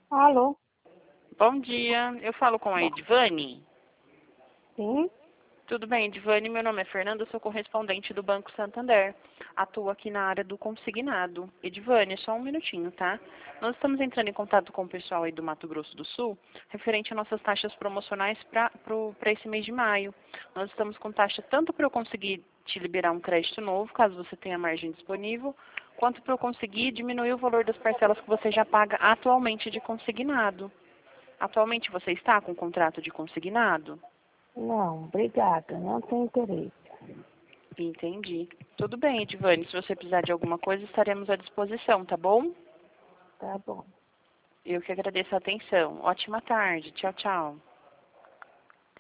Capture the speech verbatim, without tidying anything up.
Alô? Bom dia, eu falo com a Bom, Edvane. sim? Tudo bem, Edvane? Meu nome é Fernanda, sou correspondente do Banco Santander. Atuo aqui na área do consignado. Edvane, só um minutinho, tá? Nós estamos entrando em contato com o pessoal aí do Mato Grosso do Sul, referente a nossas taxas promocionais para esse mês de maio. Nós estamos com taxa tanto para eu conseguir te liberar um crédito novo, caso você tenha margem disponível, quanto para eu conseguir diminuir o valor das parcelas que você já paga atualmente de consignado. Atualmente você está com contrato de consignado? Não, obrigada, não tenho interesse. Entendi. Tudo bem, Edvane. Se você precisar de alguma coisa, estaremos à disposição, tá bom? Tá bom. Eu que agradeço a atenção. Ótima tarde. Tchau, tchau.